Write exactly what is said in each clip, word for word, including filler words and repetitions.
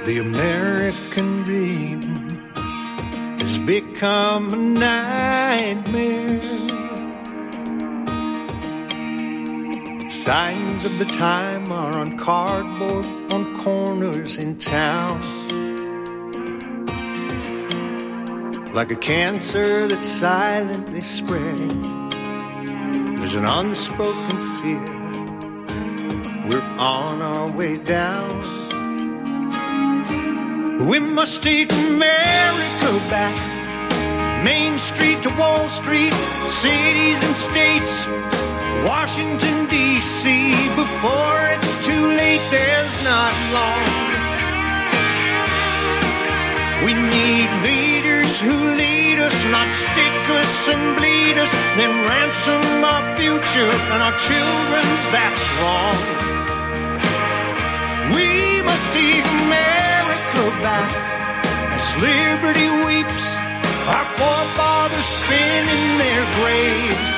The American dream has become a nightmare. Signs of the time are on cardboard on corners in town. Like a cancer that's silently spreading, there's an unspoken fear. We're on our way down. We must take America back. Main Street to Wall Street, cities and states, Washington, D C Before it's too late, there's not long. We need leaders who lead us, not stick us and bleed us, then ransom our future and our children's, that's wrong. We must take America back as liberty weeps, our forefathers spin in their graves.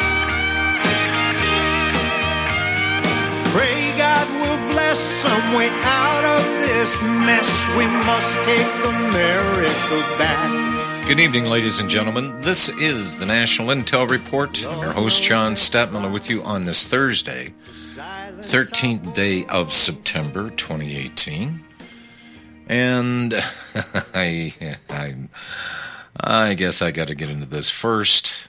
Pray God will bless some way out of this mess. We must take America back. Good evening, ladies and gentlemen. This is the National Intel Report. I'm your host, John Stadtmiller, with you on this Thursday, thirteenth day of September, twenty eighteen. And I, I, I guess I got to get into this first.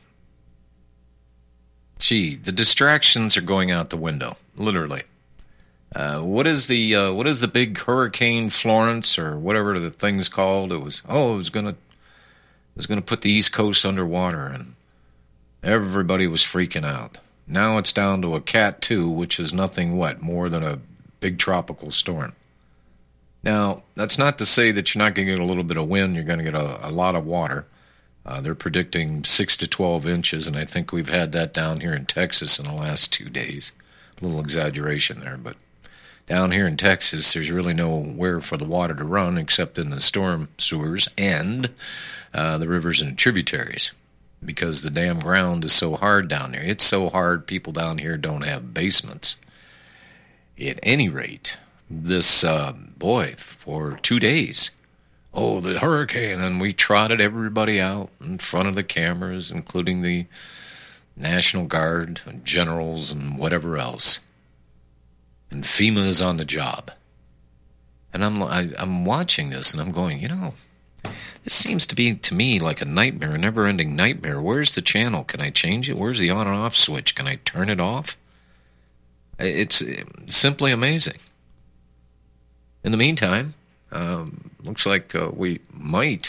Gee, the distractions are going out the window, literally. Uh, what is the uh, what is the big Hurricane Florence or whatever the thing's called? It was oh, it was gonna it was gonna put the East Coast underwater, and everybody was freaking out. Now it's down to a Cat two, which is nothing what more than a big tropical storm. Now that's not to say that you're not going to get a little bit of wind. You're going to get a, a lot of water. Uh, they're predicting six to twelve inches, and I think we've had that down here in Texas in the last two days. A little exaggeration there, but down here in Texas, there's really nowhere for the water to run except in the storm sewers and uh, the rivers and tributaries, because the damn ground is so hard down there. It's so hard, people down here don't have basements. At any rate, this, uh, boy, for two days... Oh, the hurricane, and we trotted everybody out in front of the cameras, including the National Guard, and generals, and whatever else. And FEMA is on the job. And I'm I, I'm watching this, and I'm going, you know, this seems to be, to me, like a nightmare, a never-ending nightmare. Where's the channel? Can I change it? Where's the on and off switch? Can I turn it off? It's simply amazing. In the meantime... Um, looks like uh, we might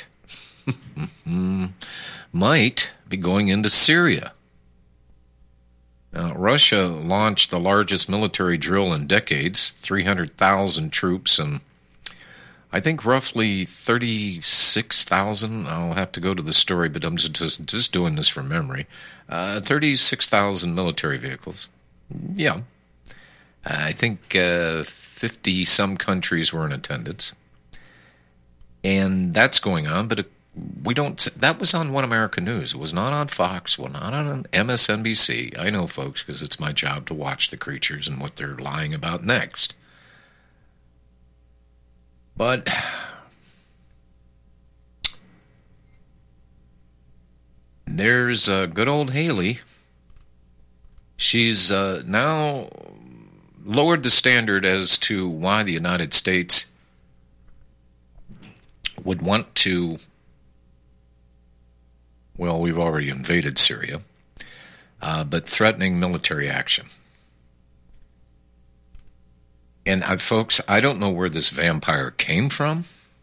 might be going into Syria. Now, Russia launched the largest military drill in decades, three hundred thousand troops, and I think roughly thirty-six thousand, I'll have to go to the story, but I'm just, just, just doing this from memory, uh, thirty-six thousand military vehicles. Yeah. I think uh, fifty-some countries were in attendance. And that's going on, but it, we don't. That was on One American News. It was not on Fox. Well, not on M S N B C. I know, folks, because it's my job to watch the creatures and what they're lying about next. But there's uh, good old Haley. She's uh, now lowered the standard as to why the United States would want to, well, we've already invaded Syria, uh, but threatening military action. And I, folks, I don't know where this vampire came from,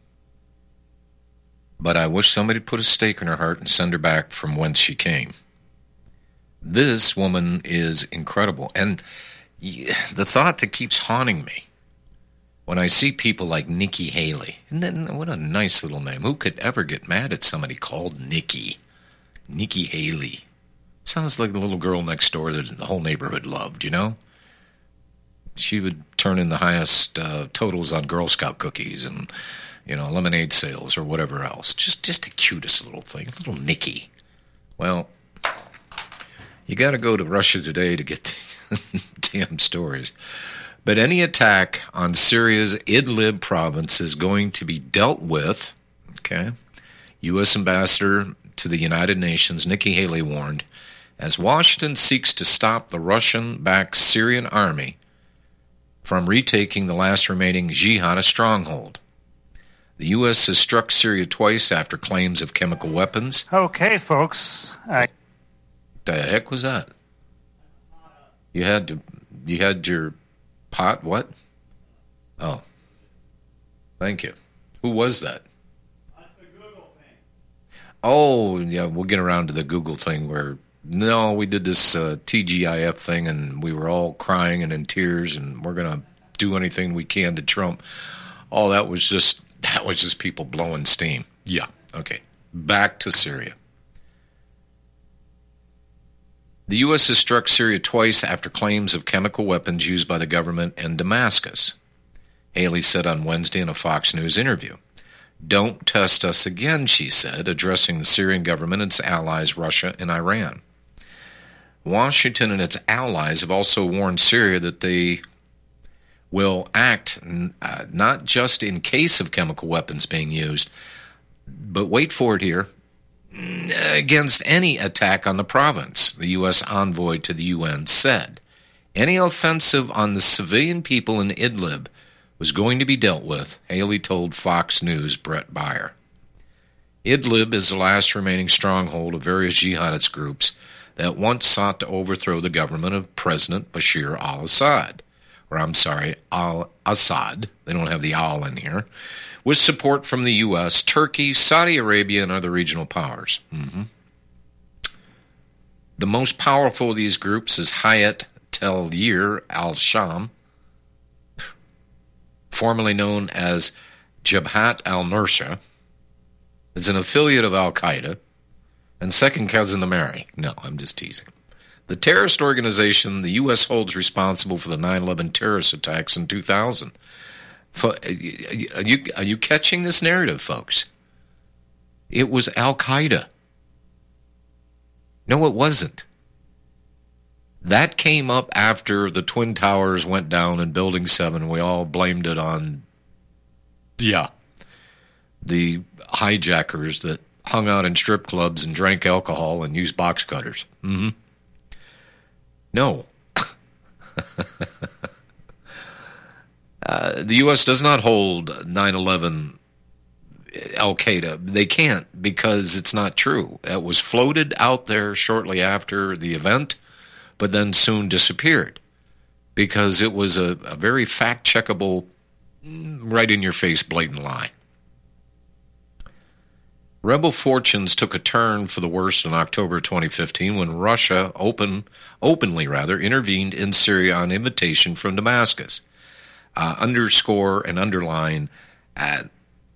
but I wish somebody put a stake in her heart and send her back from whence she came. This woman is incredible. And the thought that keeps haunting me, when I see people like Nikki Haley, and then what a nice little name. Who could ever get mad at somebody called Nikki? Nikki Haley. Sounds like the little girl next door that the whole neighborhood loved, you know? She would turn in the highest uh, totals on Girl Scout cookies and, you know, lemonade sales or whatever else. Just, just the cutest little thing, little Nikki. Well, you got to go to Russia Today to get the damn stories. But any attack on Syria's Idlib province is going to be dealt with, okay? U S Ambassador to the United Nations, Nikki Haley, warned, as Washington seeks to stop the Russian-backed Syrian army from retaking the last remaining jihadist stronghold. The U S has struck Syria twice after claims of chemical weapons. Okay, folks. I- the heck was that? You had to, you had your pot, what? Oh. Thank you. Who was that? That's the Google thing. Oh, yeah, we'll get around to the Google thing where, no, we did this uh, T G I F thing and we were all crying and in tears and we're going to do anything we can to Trump. Oh, that was just, that was just people blowing steam. Yeah, okay. Back to Syria. The U S has struck Syria twice after claims of chemical weapons used by the government in Damascus. Haley said on Wednesday in a Fox News interview. Don't test us again, she said, addressing the Syrian government and its allies, Russia and Iran. Washington and its allies have also warned Syria that they will act uh, not just in case of chemical weapons being used, but wait for it here, against any attack on the province, the U S envoy to the U N said. Any offensive on the civilian people in Idlib was going to be dealt with, Haley told Fox News' Brett Baier. Idlib is the last remaining stronghold of various jihadist groups that once sought to overthrow the government of President Bashir al-Assad, or I'm sorry, al-Assad, they don't have the al in here, with support from the U S, Turkey, Saudi Arabia, and other regional powers. Mm-hmm. The most powerful of these groups is Hayat Tahrir al-Sham, formerly known as Jabhat al-Nusra. It's an affiliate of al-Qaeda and second cousin to Mary. No, I'm just teasing. The terrorist organization the U S holds responsible for the nine eleven terrorist attacks in two thousand. Are you, are you catching this narrative, folks? It was al-Qaeda. No, it wasn't. That came up after the Twin Towers went down in Building seven. We all blamed it on, yeah, the hijackers that hung out in strip clubs and drank alcohol and used box cutters. Mm-hmm. No. uh, the U S does not hold nine eleven al-Qaeda. They can't because it's not true. It was floated out there shortly after the event, but then soon disappeared because it was a, a very fact-checkable, right-in-your-face blatant lie. Rebel fortunes took a turn for the worst in October twenty fifteen when Russia open, openly rather intervened in Syria on invitation from Damascus. Uh, underscore and underline uh,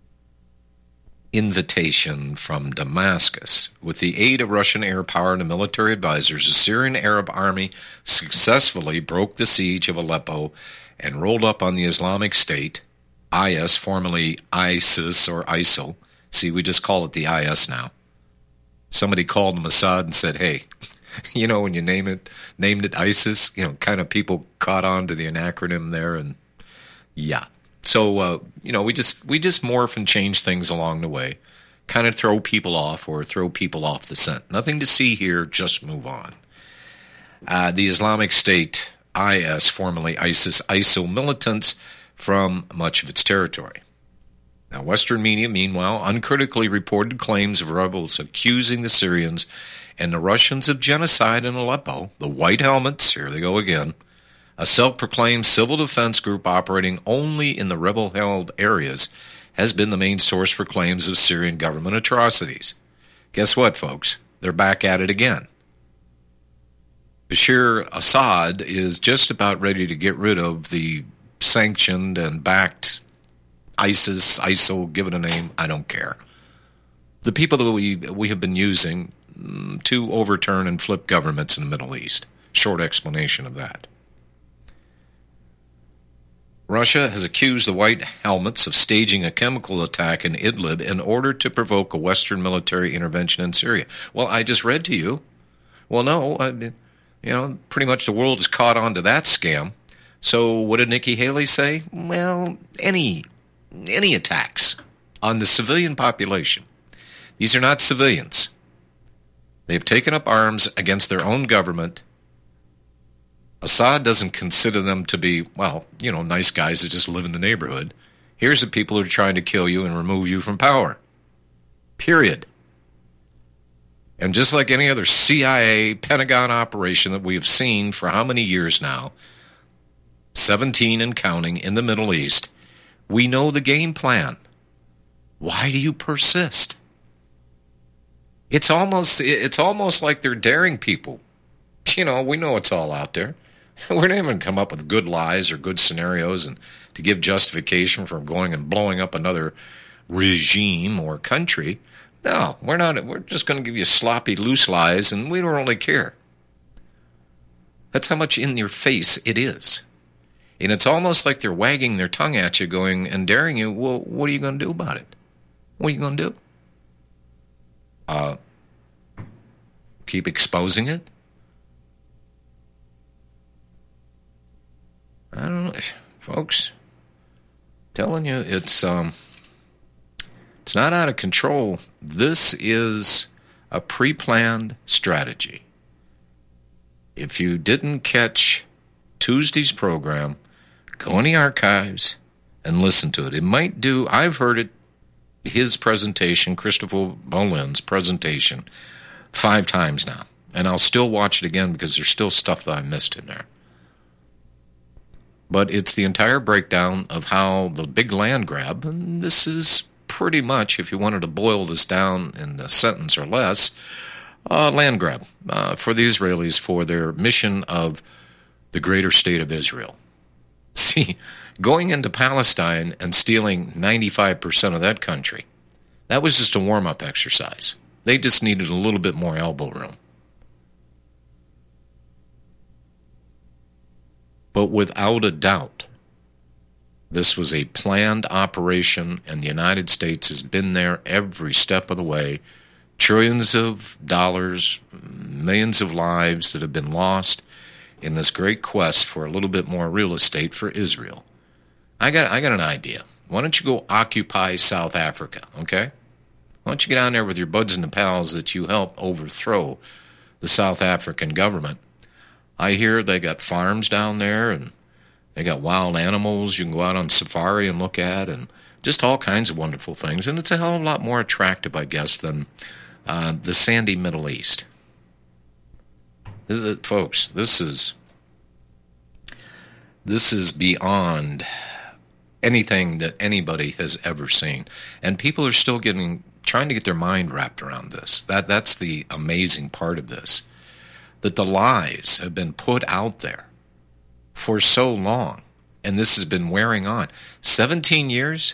invitation from Damascus. With the aid of Russian air power and military advisors, the Syrian Arab army successfully broke the siege of Aleppo and rolled up on the Islamic State, I S, formerly ISIS or ISIL. See, we just call it the I S now. Somebody called Mossad and said, hey, you know, when you name it, named it ISIS, you know, kind of people caught on to the acronym there, and yeah. So, uh, you know, we just we just morph and change things along the way, kind of throw people off or throw people off the scent. Nothing to see here, just move on. Uh, the Islamic State, I S, formerly ISIS, ISIL militants from much of its territory. Now, Western media, meanwhile, uncritically reported claims of rebels accusing the Syrians and the Russians of genocide in Aleppo. The White Helmets, here they go again, a self-proclaimed civil defense group operating only in the rebel-held areas, has been the main source for claims of Syrian government atrocities. Guess what, folks? They're back at it again. Bashir Assad is just about ready to get rid of the sanctioned and backed ISIS, ISIL, give it a name, I don't care. The people that we we have been using to overturn and flip governments in the Middle East. Short explanation of that. Russia has accused the White Helmets of staging a chemical attack in Idlib in order to provoke a Western military intervention in Syria. Well, I just read to you. Well, no, I mean, you know, pretty much the world has caught on to that scam. So what did Nikki Haley say? Well, any any attacks on the civilian population. These are not civilians. They've taken up arms against their own government. Assad doesn't consider them to be, well, you know, nice guys that just live in the neighborhood. Here's the people who are trying to kill you and remove you from power. Period. And just like any other C I A, Pentagon operation that we have seen for how many years now, seventeen and counting in the Middle East, we know the game plan. Why do you persist? It's almost it's almost like they're daring people. You know, we know it's all out there. We're not even come up with good lies or good scenarios and to give justification for going and blowing up another regime or country. No, we're not. We're just going to give you sloppy, loose lies, and we don't really care. That's how much in your face it is. And it's almost like they're wagging their tongue at you, going and daring you, well, what are you going to do about it? What are you going to do? Uh, keep exposing it? I don't know, folks. Telling you, it's um, it's not out of control. This is a pre-planned strategy. If you didn't catch Tuesday's program, go in the archives and listen to it. It might do. I've heard it. His presentation, Christopher Bolin's presentation, five times now, and I'll still watch it again because there's still stuff that I missed in there. But it's the entire breakdown of how the big land grab, and this is pretty much, if you wanted to boil this down in a sentence or less, uh, land grab uh, for the Israelis for their mission of the greater state of Israel. See, going into Palestine and stealing ninety-five percent of that country, that was just a warm-up exercise. They just needed a little bit more elbow room. But without a doubt, this was a planned operation, and the United States has been there every step of the way. Trillions of dollars, millions of lives that have been lost in this great quest for a little bit more real estate for Israel. I got I got an idea. Why don't you go occupy South Africa, okay? Why don't you get down there with your buds and the pals that you helped overthrow the South African government? I hear they got farms down there, and they got wild animals you can go out on safari and look at, and just all kinds of wonderful things. And it's a hell of a lot more attractive, I guess, than uh, the sandy Middle East. This is, folks, this is this is beyond anything that anybody has ever seen, and people are still getting trying to get their mind wrapped around this. That that's the amazing part of this, that the lies have been put out there for so long, and this has been wearing on seventeen years.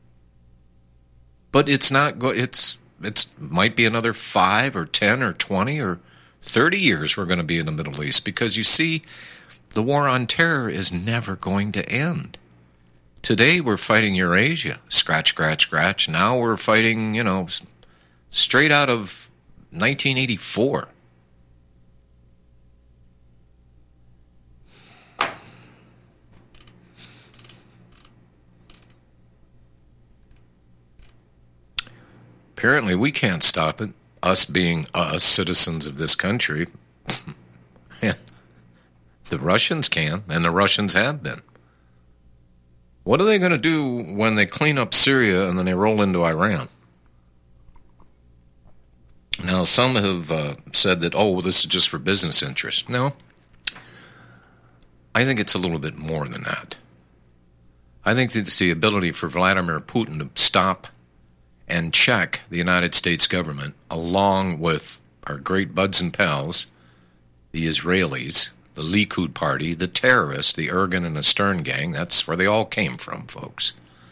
But it's not go. It's it's might be another five or ten or twenty or thirty years we're going to be in the Middle East, because you see, the war on terror is never going to end. Today we're fighting Eurasia, scratch, scratch, scratch. Now we're fighting, you know, straight out of nineteen eighty-four. Apparently we can't stop it, us being us, citizens of this country. The Russians can, and the Russians have been. What are they going to do when they clean up Syria and then they roll into Iran? Now, some have uh, said that, oh, well, this is just for business interests. No. I think it's a little bit more than that. I think it's the ability for Vladimir Putin to stop and check the United States government, along with our great buds and pals, the Israelis, the Likud party, the terrorists, the Ergen and the Stern gang. That's where they all came from, folks.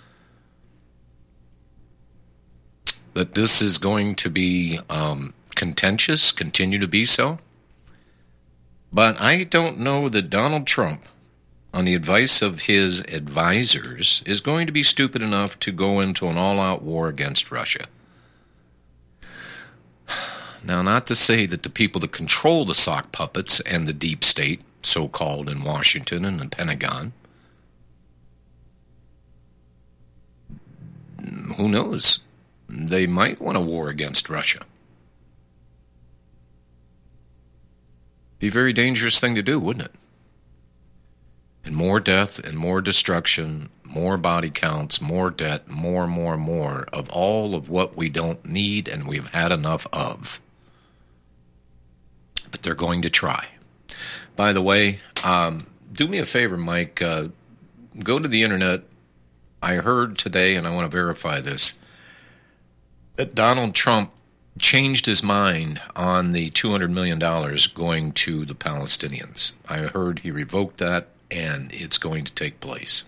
That this is going to be um, contentious, continue to be so. But I don't know that Donald Trump, on the advice of his advisors, is going to be stupid enough to go into an all-out war against Russia. Now, not to say that the people that control the sock puppets and the deep state, so-called, in Washington and the Pentagon. Who knows? They might want a war against Russia. Be a very dangerous thing to do, wouldn't it? And more death and more destruction, more body counts, more debt, more, more, more of all of what we don't need and we've had enough of. But they're going to try. By the way, um, do me a favor, Mike. Uh, go to the internet. I heard today, and I want to verify this, that Donald Trump changed his mind on the two hundred million dollars going to the Palestinians. I heard he revoked that, and it's going to take place.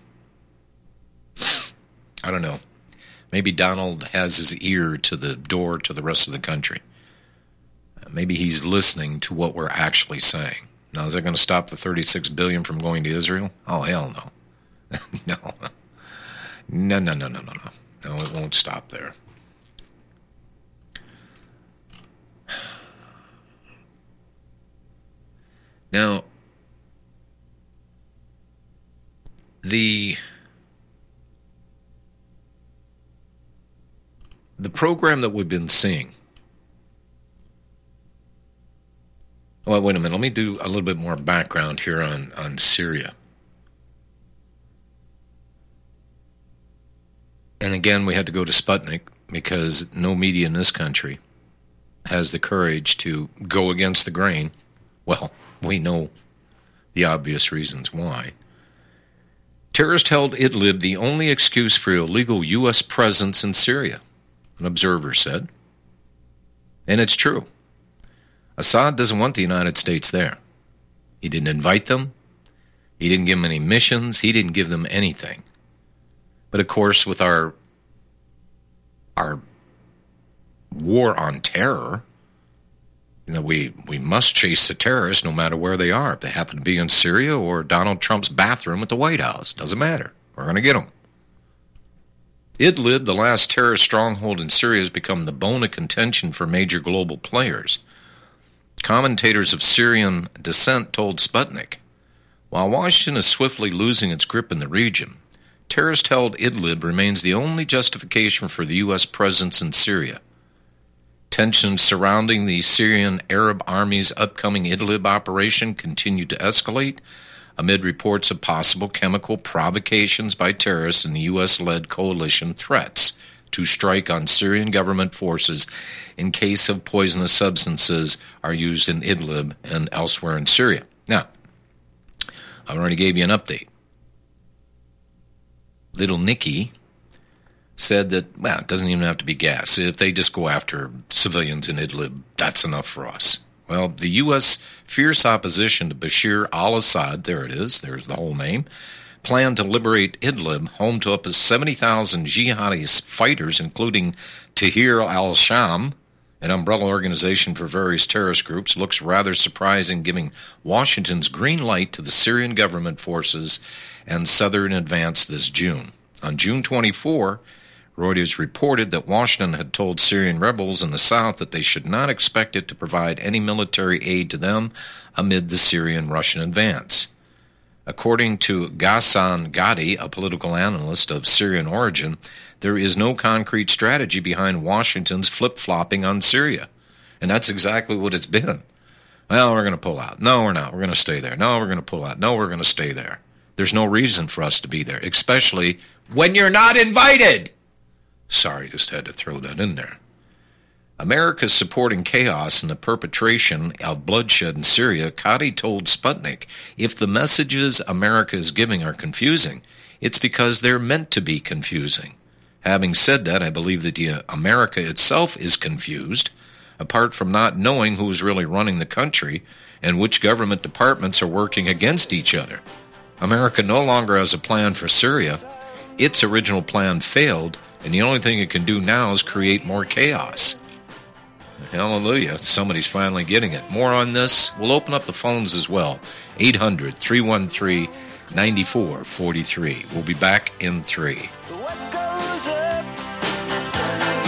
I don't know. Maybe Donald has his ear to the door to the rest of the country. Maybe he's listening to what we're actually saying. Now, is that going to stop the thirty-six billion dollars from going to Israel? Oh, hell no. no. No, no, no, no, no, no. No, it won't stop there. Now, the the program that we've been seeing. Well, wait a minute. Let me do a little bit more background here on, on Syria. And again, we had to go to Sputnik because no media in this country has the courage to go against the grain. Well, we know the obvious reasons why. Terrorists held Idlib the only excuse for illegal U S presence in Syria, an observer said. And it's true. Assad doesn't want the United States there. He didn't invite them. He didn't give them any missions. He didn't give them anything. But of course, with our our war on terror, you know, we, we must chase the terrorists no matter where they are. If they happen to be in Syria or Donald Trump's bathroom at the White House, doesn't matter. We're going to get them. Idlib, the last terrorist stronghold in Syria, has become the bone of contention for major global players. Commentators of Syrian descent told Sputnik, while Washington is swiftly losing its grip in the region, terrorist-held Idlib remains the only justification for the U S presence in Syria. Tensions surrounding the Syrian Arab Army's upcoming Idlib operation continue to escalate amid reports of possible chemical provocations by terrorists and the U S-led coalition threats to strike on Syrian government forces in case of poisonous substances are used in Idlib and elsewhere in Syria. Now, I already gave you an update. Little Nicky said that, well, it doesn't even have to be gas. If they just go after civilians in Idlib, that's enough for us. Well, the U S fierce opposition to Bashir al-Assad, there it is, there's the whole name, planned to liberate Idlib, home to up to seventy thousand jihadi fighters, including Tahrir al-Sham, an umbrella organization for various terrorist groups, looks rather surprising, giving Washington's green light to the Syrian government forces and southern advance this June. On June twenty-fourth, Reuters reported that Washington had told Syrian rebels in the south that they should not expect it to provide any military aid to them amid the Syrian-Russian advance. According to Ghassan Ghadi, a political analyst of Syrian origin, there is no concrete strategy behind Washington's flip-flopping on Syria. And that's exactly what it's been. Well, we're going to pull out. No, we're not. We're going to stay there. No, we're going to pull out. No, we're going to stay there. There's no reason for us to be there, especially when you're not invited. Sorry, just had to throw that in there. America's supporting chaos and the perpetration of bloodshed in Syria. Ghadi told Sputnik, if the messages America is giving are confusing, it's because they're meant to be confusing. Having said that, I believe that the, uh, America itself is confused, apart from not knowing who's really running the country and which government departments are working against each other. America no longer has a plan for Syria. Its original plan failed, and the only thing it can do now is create more chaos. Hallelujah. Somebody's finally getting it. More on this. We'll open up the phones as well. eight hundred, three one three, nine four four three. We'll be back in three. What goes up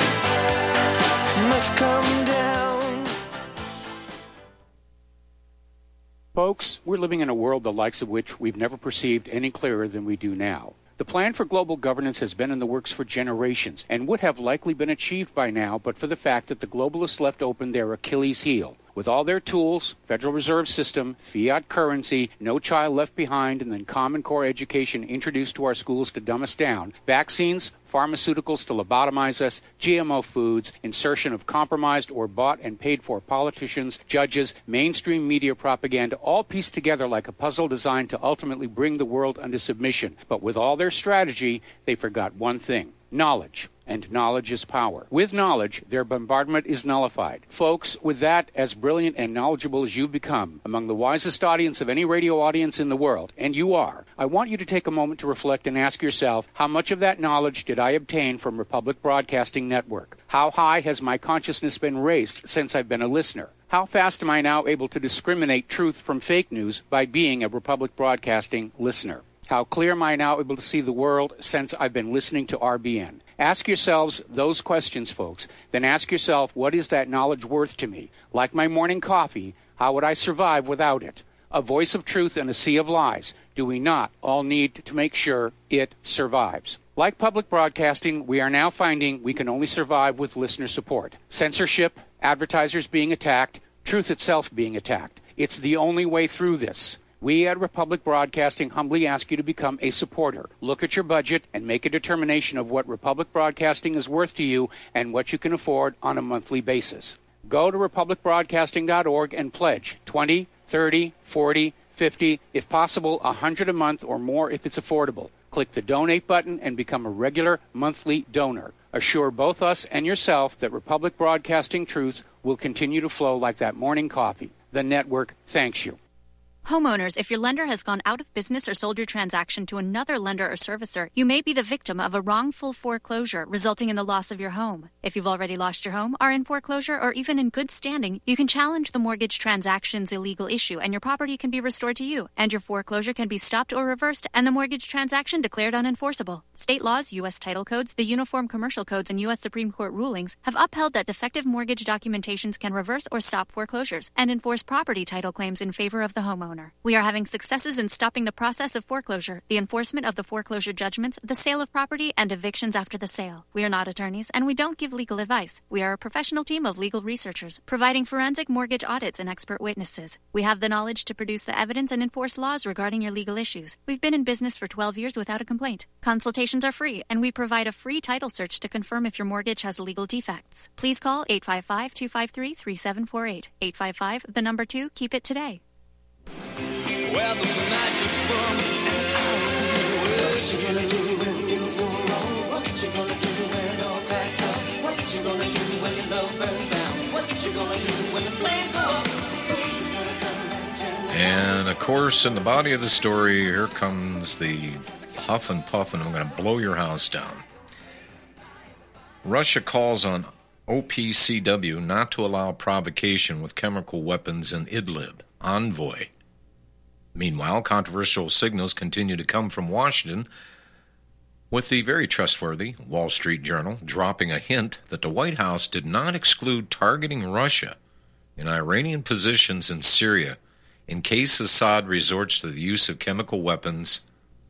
must come down. Folks, we're living in a world the likes of which we've never perceived any clearer than we do now. The plan for global governance has been in the works for generations and would have likely been achieved by now but for the fact that the globalists left open their Achilles heel. With all their tools, Federal Reserve System, fiat currency, no child left behind, and then Common Core education introduced to our schools to dumb us down, vaccines, pharmaceuticals to lobotomize us, G M O foods, insertion of compromised or bought and paid for politicians, judges, mainstream media propaganda, all pieced together like a puzzle designed to ultimately bring the world under submission. But with all their strategy, they forgot one thing: knowledge. And knowledge is power. With knowledge, their bombardment is nullified. Folks, with that, as brilliant and knowledgeable as you've become, among the wisest audience of any radio audience in the world, and you are, I want you to take a moment to reflect and ask yourself, how much of that knowledge did I obtain from Republic Broadcasting Network? How high has my consciousness been raised since I've been a listener? How fast am I now able to discriminate truth from fake news by being a Republic Broadcasting listener? How clear am I now able to see the world since I've been listening to R B N? Ask yourselves those questions, folks. Then ask yourself, what is that knowledge worth to me? Like my morning coffee, how would I survive without it? A voice of truth in a sea of lies. Do we not all need to make sure it survives? Like public broadcasting, we are now finding we can only survive with listener support. Censorship, advertisers being attacked, truth itself being attacked. It's the only way through this. We at Republic Broadcasting humbly ask you to become a supporter. Look at your budget and make a determination of what Republic Broadcasting is worth to you and what you can afford on a monthly basis. Go to republic broadcasting dot org and pledge twenty, thirty, forty, fifty, if possible one hundred a month or more if it's affordable. Click the donate button and become a regular monthly donor. Assure both us and yourself that Republic Broadcasting truth will continue to flow like that morning coffee. The network thanks you. Homeowners, if your lender has gone out of business or sold your transaction to another lender or servicer, you may be the victim of a wrongful foreclosure resulting in the loss of your home. If you've already lost your home, are in foreclosure, or even in good standing, you can challenge the mortgage transaction's illegal issue and your property can be restored to you, and your foreclosure can be stopped or reversed and the mortgage transaction declared unenforceable. State laws, U S title codes, the Uniform Commercial Codes, and U S Supreme Court rulings have upheld that defective mortgage documentations can reverse or stop foreclosures and enforce property title claims in favor of the homeowner. We are having successes in stopping the process of foreclosure, the enforcement of the foreclosure judgments, the sale of property, and evictions after the sale. We are not attorneys, and we don't give legal advice. We are a professional team of legal researchers, providing forensic mortgage audits and expert witnesses. We have the knowledge to produce the evidence and enforce laws regarding your legal issues. We've been in business for twelve years without a complaint. Consultations are free, and we provide a free title search to confirm if your mortgage has legal defects. Please call eight five five, two five three, three seven four eight. eight five five, the number two, keep it today. Where the magic's from, what you gonna do when things go wrong? What you gonna do when it all cracks up? What you gonna do when your love burns down? What you gonna do when the flames go up? And of course, in the body of the story, here comes the huff and puff, and I'm going to blow your house down. Russia calls on O P C W not to allow provocation with chemical weapons in Idlib. Envoy. Meanwhile, controversial signals continue to come from Washington, with the very trustworthy Wall Street Journal dropping a hint that the White House did not exclude targeting Russia in Iranian positions in Syria in case Assad resorts to the use of chemical weapons.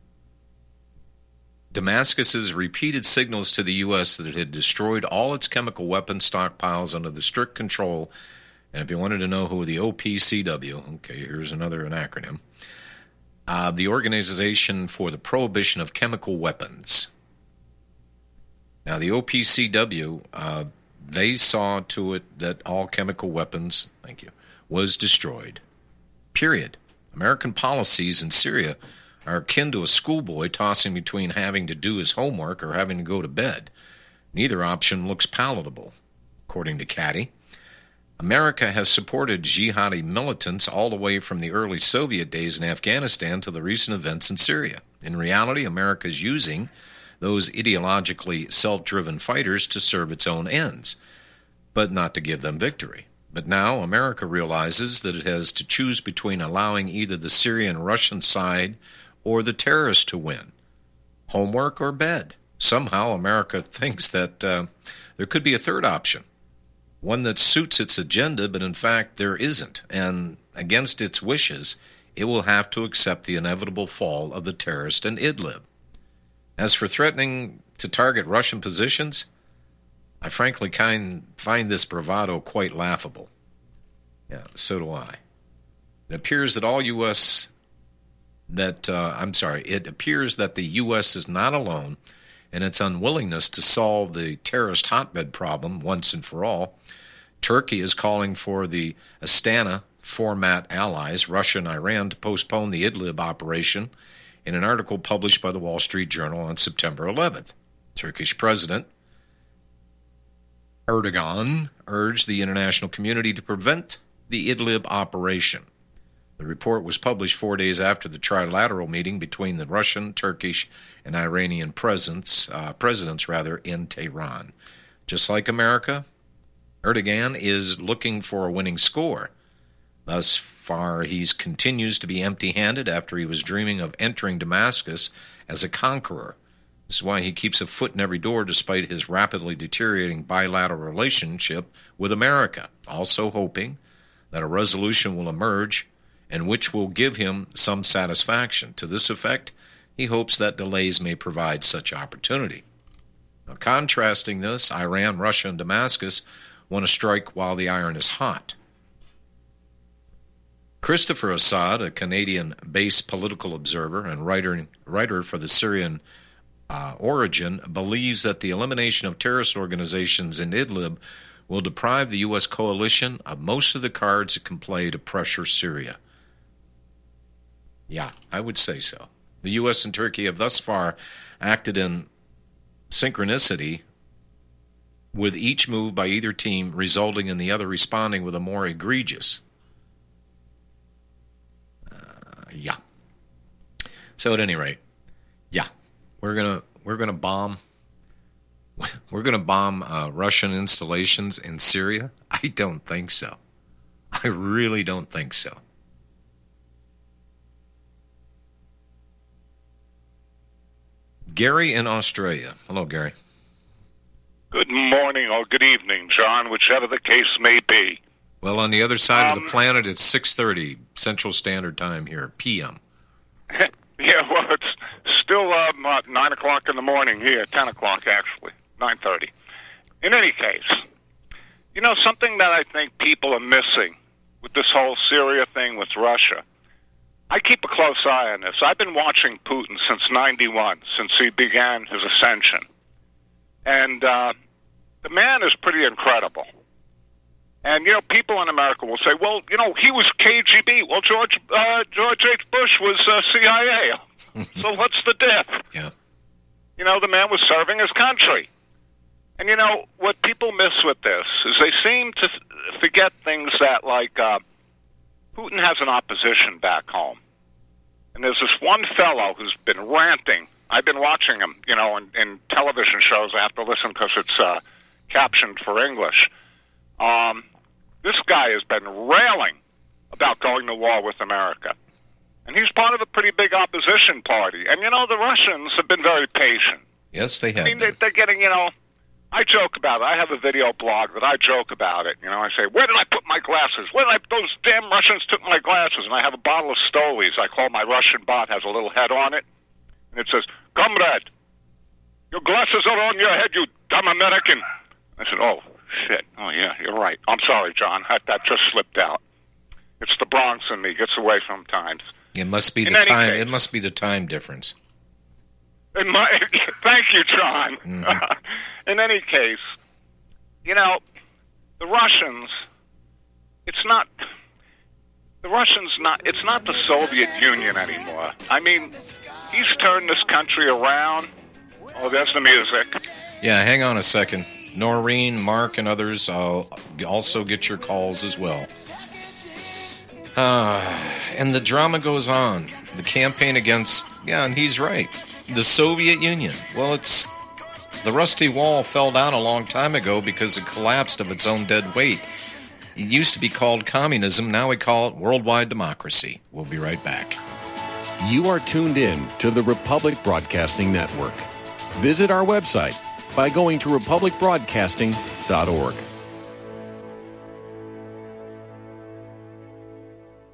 Damascus's repeated signals to the U S that it had destroyed all its chemical weapon stockpiles under the strict control. And if you wanted to know who the O P C W, okay, here's another an acronym, uh, the Organization for the Prohibition of Chemical Weapons. Now, the O P C W, uh, they saw to it that all chemical weapons, thank you, was destroyed. Period. American policies in Syria are akin to a schoolboy tossing between having to do his homework or having to go to bed. Neither option looks palatable, according to Caddy. America has supported jihadi militants all the way from the early Soviet days in Afghanistan to the recent events in Syria. In reality, America is using those ideologically self-driven fighters to serve its own ends, but not to give them victory. But now America realizes that it has to choose between allowing either the Syrian Russian side or the terrorists to win. Homework or bed. Somehow America thinks that uh, there could be a third option. One that suits its agenda, but in fact there isn't. And against its wishes, it will have to accept the inevitable fall of the terrorist in Idlib. As for threatening to target Russian positions, I frankly kind find this bravado quite laughable. Yeah, so do I. It appears that all U S that uh, I'm sorry, it appears that the U S is not alone in its unwillingness to solve the terrorist hotbed problem once and for all. Turkey is calling for the Astana format allies, Russia and Iran, to postpone the Idlib operation in an article published by the Wall Street Journal on September eleventh. Turkish President Erdogan urged the international community to prevent the Idlib operation. The report was published four days after the trilateral meeting between the Russian, Turkish, and Iranian presidents, uh, presidents rather, in Tehran. Just like America, Erdogan is looking for a winning score. Thus far, he continues to be empty-handed after he was dreaming of entering Damascus as a conqueror. This is why he keeps a foot in every door despite his rapidly deteriorating bilateral relationship with America, also hoping that a resolution will emerge and which will give him some satisfaction. To this effect, he hopes that delays may provide such opportunity. Now, contrasting this, Iran, Russia, and Damascus want to strike while the iron is hot. Christopher Assad, a Canadian-based political observer and writer, writer for the Syrian uh, Origin, believes that the elimination of terrorist organizations in Idlib will deprive the U S coalition of most of the cards it can play to pressure Syria. Yeah, I would say so. The U S and Turkey have thus far acted in synchronicity, with each move by either team resulting in the other responding with a more egregious. Uh, yeah. So at any rate, yeah, we're gonna we're gonna bomb we're gonna bomb uh, Russian installations in Syria. I don't think so. I really don't think so. Gary in Australia. Hello, Gary. Good morning or good evening, John, whichever the case may be. Well, on the other side um, of the planet, it's six thirty Central Standard Time here, P M Yeah, well, it's still um, uh, nine o'clock in the morning here, ten o'clock actually, nine thirty. In any case, you know, something that I think people are missing with this whole Syria thing with Russia, I keep a close eye on this. I've been watching Putin since ninety-one, since he began his ascension. And uh, the man is pretty incredible. And, you know, people in America will say, well, you know, he was K G B. Well, George uh, George H. Bush was uh, C I A. So what's the diff? Yeah. You know, the man was serving his country. And, you know, what people miss with this is they seem to forget things that, like, uh, Putin has an opposition back home. And there's this one fellow who's been ranting. I've been watching him, you know, in, in television shows. I have to listen because it's uh, captioned for English. Um, this guy has been railing about going to war with America. And he's part of a pretty big opposition party. And, you know, the Russians have been very patient. Yes, they have. I mean, they, they're getting, you know, I joke about it. I have a video blog that I joke about it. You know, I say, where did I put my glasses? Where did I, those damn Russians took my glasses. And I have a bottle of Stolies. I call my Russian bot, has a little head on it. And it says, comrade, your glasses are on your head, you dumb American. I said, oh, shit. Oh, yeah, you're right. I'm sorry, John. I, that just slipped out. It's the Bronx in me. Gets away sometimes. It must be in the time. Case, it must be the time difference. In my, thank you, John. Mm-hmm. In any case, you know, the Russians, it's not, the Russians not, it's not the Soviet Union anymore. I mean, he's turned this country around. Oh, there's the music. Yeah, hang on a second. Noreen, Mark, and others, I'll also get your calls as well. Uh, and the drama goes on. The campaign against, yeah, and he's right, the Soviet Union. Well, it's, the rusty wall fell down a long time ago because it collapsed of its own dead weight. It used to be called communism. Now we call it worldwide democracy. We'll be right back. You are tuned in to the Republic Broadcasting Network. Visit our website by going to republic broadcasting dot org.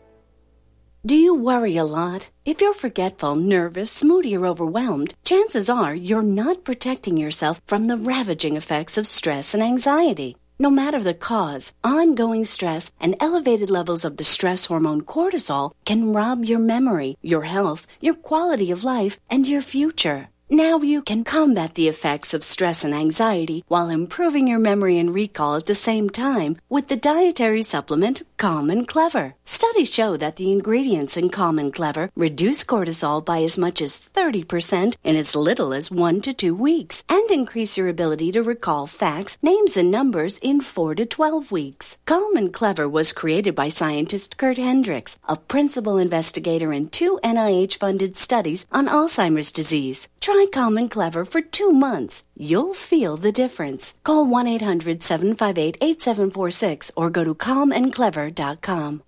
Do you worry a lot? If you're forgetful, nervous, moody, or overwhelmed, chances are you're not protecting yourself from the ravaging effects of stress and anxiety. No matter the cause, ongoing stress and elevated levels of the stress hormone cortisol can rob your memory, your health, your quality of life, and your future. Now you can combat the effects of stress and anxiety while improving your memory and recall at the same time with the dietary supplement Calm and Clever. Studies show that the ingredients in Calm and Clever reduce cortisol by as much as thirty percent in as little as one to two weeks and increase your ability to recall facts, names, and numbers in four to twelve weeks. Calm and Clever was created by scientist Kurt Hendricks, a principal investigator in two N I H-funded studies on Alzheimer's disease. Try Calm and Clever for two months. You'll feel the difference. Call one eight hundred seven five eight eight seven four six or go to calm and clever dot com.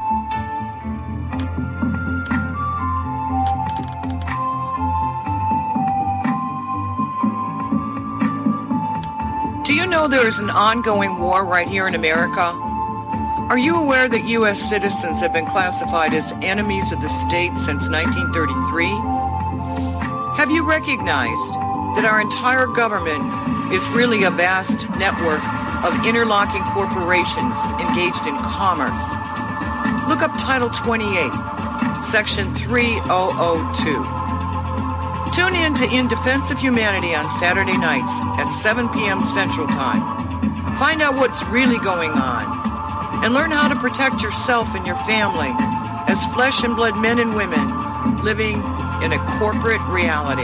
Do you know there is an ongoing war right here in America? Are you aware that U S citizens have been classified as enemies of the state since nineteen thirty-three? Have you recognized that our entire government is really a vast network of interlocking corporations engaged in commerce? Look up Title twenty-eight, Section three thousand two. Tune in to In Defense of Humanity on Saturday nights at seven p.m. Central Time. Find out what's really going on and learn how to protect yourself and your family as flesh and blood men and women living in a corporate reality.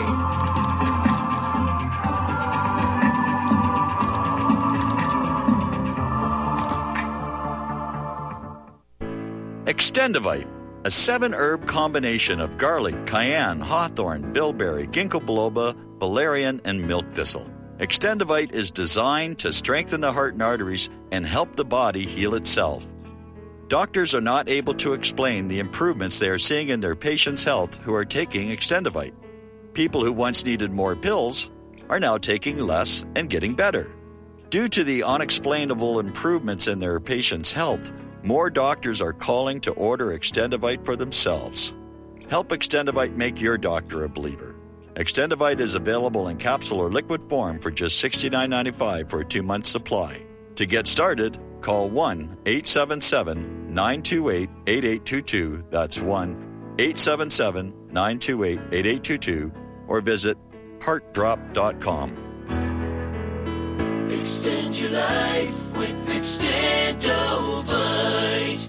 Extendivite, a seven-herb combination of garlic, cayenne, hawthorn, bilberry, ginkgo biloba, valerian, and milk thistle. Extendivite is designed to strengthen the heart and arteries and help the body heal itself. Doctors are not able to explain the improvements they are seeing in their patients' health who are taking Extendivite. People who once needed more pills are now taking less and getting better. Due to the unexplainable improvements in their patients' health, more doctors are calling to order Extendivite for themselves. Help Extendivite make your doctor a believer. Extendivite is available in capsule or liquid form for just sixty-nine ninety-five for a two-month supply. To get started, call one eight seven seven nine two eight eight eight two two. That's one eight seven seven nine two eight eight eight two two or visit heart drop dot com. Extend your life with Extendovite.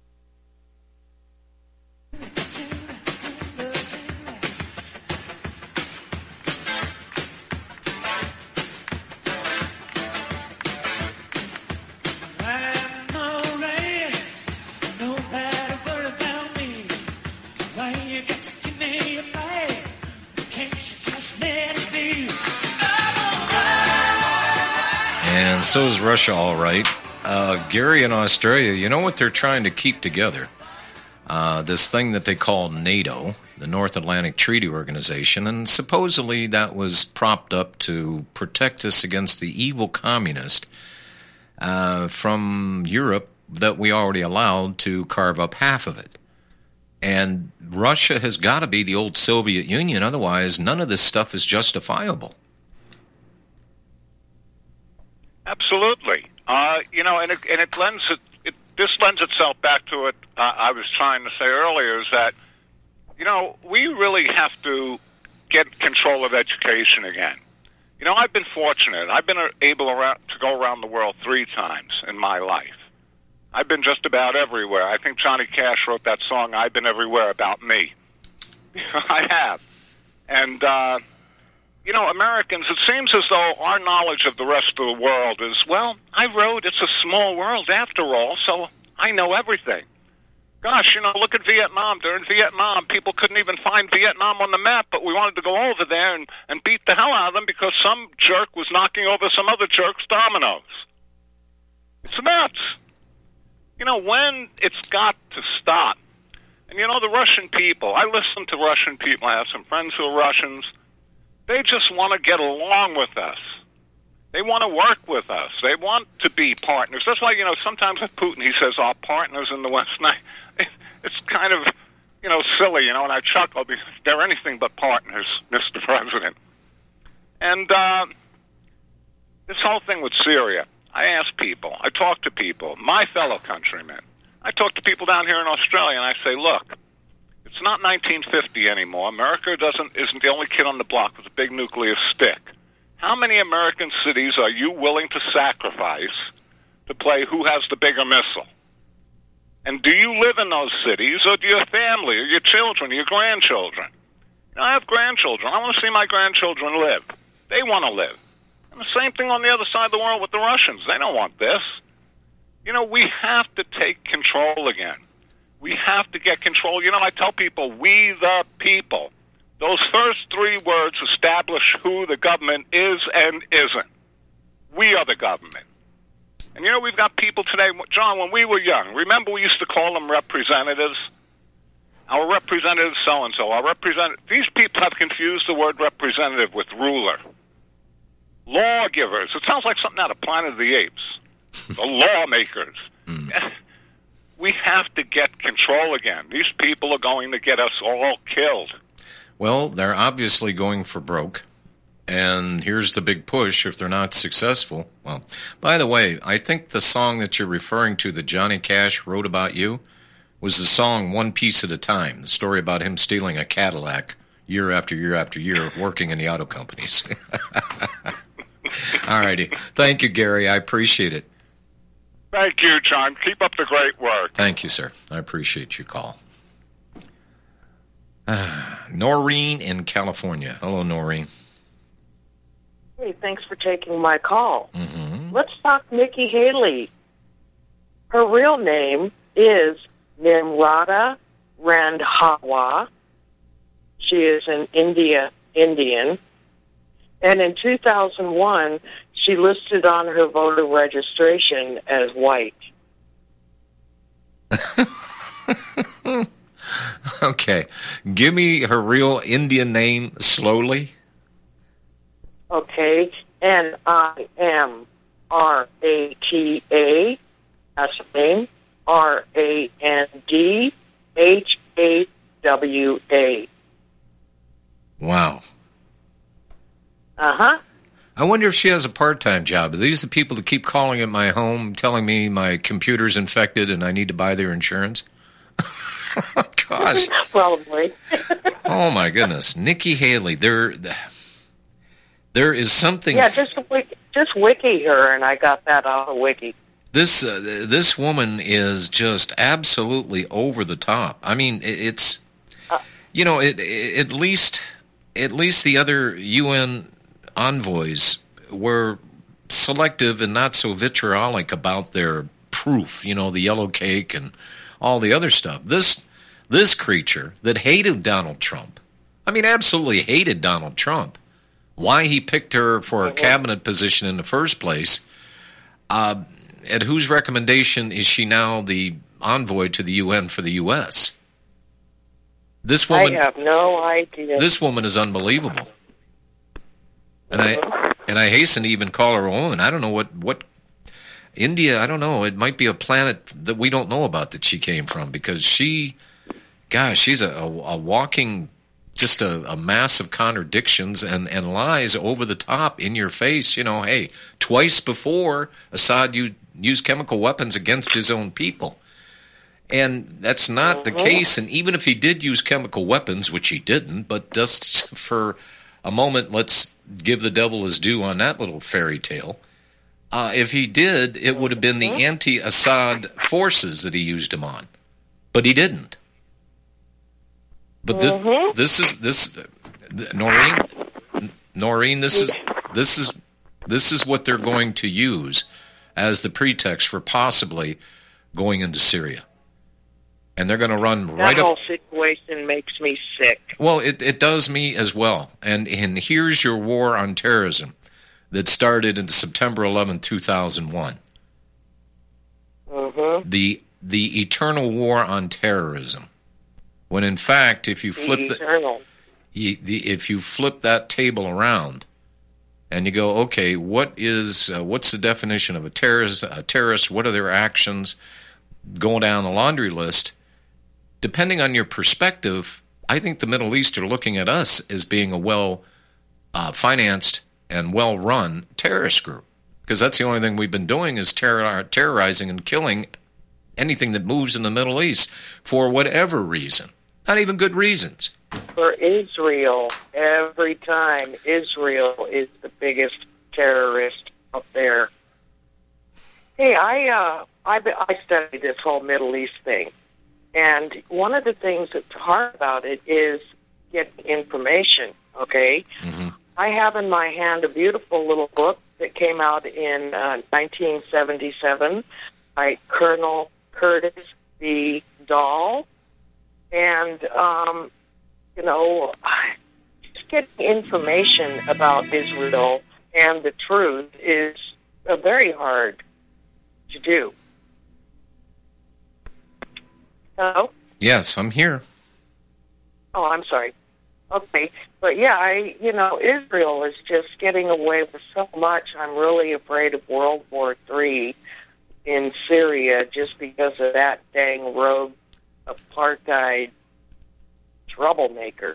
And so is Russia, all right. Uh, Gary in Australia, you know what they're trying to keep together? Uh, this thing that they call NATO, the North Atlantic Treaty Organization, and supposedly that was propped up to protect us against the evil communist uh, from Europe that we already allowed to carve up half of it. And Russia has got to be the old Soviet Union, otherwise none of this stuff is justifiable. Absolutely. Uh, you know, and it, and it lends it, it, this lends itself back to it uh, I was trying to say earlier, is that, you know, we really have to get control of education again. You know, I've been fortunate. I've been able around, to go around the world three times in my life. I've been just about everywhere. I think Johnny Cash wrote that song, I've Been Everywhere, about me. I have. And, uh, you know, Americans, it seems as though our knowledge of the rest of the world is, well, I wrote, it's a small world after all, so I know everything. Gosh, you know, look at Vietnam. During Vietnam, people couldn't even find Vietnam on the map, but we wanted to go over there and, and beat the hell out of them because some jerk was knocking over some other jerk's dominoes. It's nuts. You know, when it's got to stop. And, you know, the Russian people, I listen to Russian people. I have some friends who are Russians. They just want to get along with us. They want to work with us. They want to be partners. That's why, you know, sometimes with Putin, he says, our partners in the West. And I, it's kind of silly, you know, and I chuckle because they're anything but partners, Mister President. And uh, this whole thing with Syria, I ask people, I talk to people, my fellow countrymen. I talk to people down here in Australia, and I say, look, it's not nineteen fifty anymore. America doesn't isn't the only kid on the block with a big nuclear stick. How many American cities are you willing to sacrifice to play who has the bigger missile? And do you live in those cities, or do your family, or your children, or your grandchildren? You know, I have grandchildren. I want to see my grandchildren live. They want to live. And the same thing on the other side of the world with the Russians. They don't want this. You know, we have to take control again. We have to get control. You know, I tell people, we the people. Those first three words establish who the government is and isn't. We are the government. And, you know, we've got people today, John, when we were young, remember we used to call them representatives? Our representative so-and-so, our representative. These people have confused the word representative with ruler. Lawgivers. It sounds like something out of Planet of the Apes. The lawmakers. Mm. We have to get control again. These people are going to get us all killed. Well, they're obviously going for broke. And here's the big push if they're not successful. Well, by the way, I think the song that you're referring to that Johnny Cash wrote about you was the song One Piece at a Time, the story about him stealing a Cadillac year after year after year working in the auto companies. All righty. Thank you, Gary. I appreciate it. Thank you, John. Keep up the great work. Thank you, sir. I appreciate your call. Uh, Noreen in California. Hello, Noreen. Hey, thanks for taking my call. Mm-hmm. Let's talk Nikki Haley. Her real name is Nimrata Randhawa. She is an India Indian. And in two thousand one, she listed on her voter registration as white. Okay. Give me her real Indian name slowly. Okay. N I M R A T A. That's her name. R A N D H A W A. Wow. Uh-huh. I wonder if she has a part-time job. Are these the people that keep calling at my home telling me my computer's infected and I need to buy their insurance? Gosh. Probably. Oh, my goodness. Nikki Haley, there, there is something... Yeah, just wiki, just wiki her, and I got that off of Wiki. This uh, this woman is just absolutely over the top. I mean, it, it's... Uh, you know, it, it, at least at least the other U N envoys were selective and not so vitriolic about their proof, you know, the yellow cake and all the other stuff. This this creature that hated Donald Trump, I mean, absolutely hated Donald Trump, why he picked her for a cabinet position in the first place, uh, at whose recommendation is she now the envoy to the U N for the U S? This woman, I have no idea. This woman is unbelievable. And I and I hasten to even call her a woman. I don't know what, what India, I don't know. It might be a planet that we don't know about that she came from, because she, gosh, she's a, a, a walking, just a, a mass of contradictions and, and lies over the top in your face. You know, hey, twice before Assad used, used chemical weapons against his own people. And that's not the case. And even if he did use chemical weapons, which he didn't, but just for a moment, let's give the devil his due on that little fairy tale. Uh, if he did, it would have been the anti-Assad forces that he used him on. But he didn't. But this, mm-hmm. this is this, Noreen, Noreen. This is this is this is what they're going to use as the pretext for possibly going into Syria, and they're going to run that right up. That whole situation makes me sick. Well, it it does me as well. And and here's your war on terrorism that started in September eleventh, two thousand one. Mm-hmm. The the eternal war on terrorism. When in fact, if you flip the, the, the if you flip that table around, and you go, okay, what is uh, what's the definition of a terrorist? A terrorist? What are their actions? Going down the laundry list, depending on your perspective, I think the Middle East are looking at us as being a well-financed uh, and well-run terrorist group, because that's the only thing we've been doing is terror- terrorizing and killing anything that moves in the Middle East for whatever reason, not even good reasons. For Israel, every time Israel is the biggest terrorist up there. Hey, I uh, I, I studied this whole Middle East thing, and one of the things that's hard about it is getting information, okay? Mm-hmm. I have in my hand a beautiful little book that came out in uh, nineteen seventy-seven by Colonel Curtis B. Dahl, and, um, you know, just getting information about Israel and the truth is uh, very hard to do. Hello? Yes, I'm here. Oh, I'm sorry. Okay. But, yeah, I, you know, Israel is just getting away with so much. I'm really afraid of World War Three in Syria just because of that dang rogue apartheid troublemaker.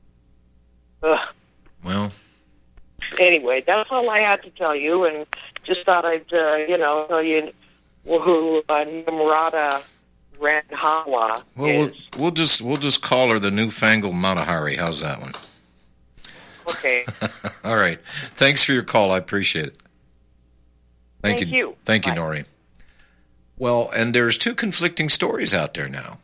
Ugh. Well, anyway, that's all I had to tell you, and just thought I'd, uh, you know, tell you who uh, Nimrata Randhawa well, is. we'll we'll just we'll just call her the newfangled Matahari. How's that one? Okay. All right. Thanks for your call. I appreciate it. Thank, Thank you. you. Thank you, Bye. Nori. Well, and there's two conflicting stories out there now.